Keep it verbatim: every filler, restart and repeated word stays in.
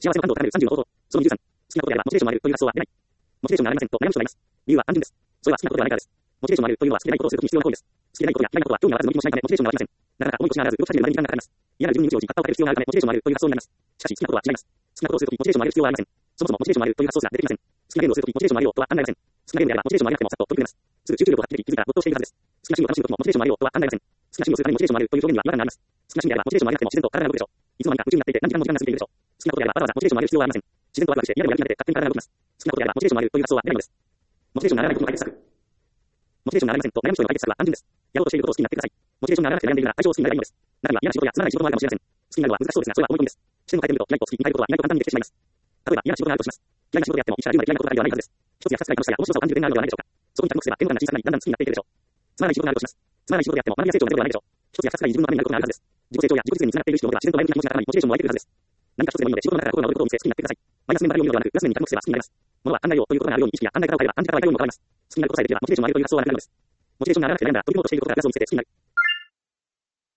幸せの感動からなるさんじゅうの方法。そのにじゅうさん。好きなことであればモチベーションもあるという発想は出ない。モチベーションがありませんと悩む人がいます。理由は単純です。それは好きなことではないからです。モチベーションがあるというのは好きでないことをするときに必要な行為です。好きでないことや嫌いなことは興味があらずの気もしないためモチベーションが湧きません。なかなか思いとしながらず動き始めるまでに時間がかかります。嫌な自分に日常時間をかける必要があるためモチベーションがあるという発想になります。しかし好きなことは違います。好きなことをするときモチベーションがある必要はありません。そもそもモチベーションがあるという発想すら出てきません。好きなゲームをするときモチベーションがあるよとは考えません。好きなゲームであればモチベーションがありなくてもさっと取り組めます。すぐ集中力を発揮でき気づいたら没頭しているはずです。好きな趣味を楽しむときもモチベーションがあるよとは考えません。好きな趣味をするためにモチベーションがあるという表現には違和感があります。好きな趣味であればモチベーションがありなくても自然と体が動くでしょう。いつの間にか夢中になっていて何時間も時間が過ぎているでしょう。好きなことであればわざわざモチベーションがある必要はありません。自然とワクワクして嫌でもやる気が出て勝手に体が動きます。好きなことであればモチベーションがあるという発想は出ないのです。モチベーションが上がらないことの解決策。モチベーションが上がりませんと悩む人への解決策は単純です。やろうとしていることを好きになってください。モチベーションが上がらなくて悩んでいるなら相性を好きになればいいのです。中には嫌な仕事やつまらない仕事もあるかもしれません。好きになるのは難しそうですが、それは思い込みです。視点を変えてみると、嫌いと好きに変えることは意外と簡単にできてしまいます。例えば嫌な仕事があるとします。嫌いな仕事であってもいちからじゅうまで嫌いなことばかりではないはずです。一つや二つくらい楽しさや面白さを感じる点があるのではないでしょうか。そこに着目すれば点の数が小さくなり、だんだん好きになっていけるでしょう。つまらない仕事があるとします。つまらない仕事であっても学びや成長が出るのではないでしょう。一つや二つくらい自分のためになることがあるはずです。自己成長や自己実現につながっている人では自然と前向きな気持ちが高まり、モチベーションも湧いてくるはずです。何か一つでもいいので仕事の中から心が躍ることを見せ好きになってください。マイナス面ばかりを見るのではなく、プラス面に着目すれば好きになります。物は考えようということがあるように意識や考え方を変えれば感じ方は変わるようにも変わります。好きになることさえできればモチベーションが上がるという発想はなくなるのです。モチベーションが上がらなくて悩んだら飛び込もうとしていることからプラスを見せて好きになる。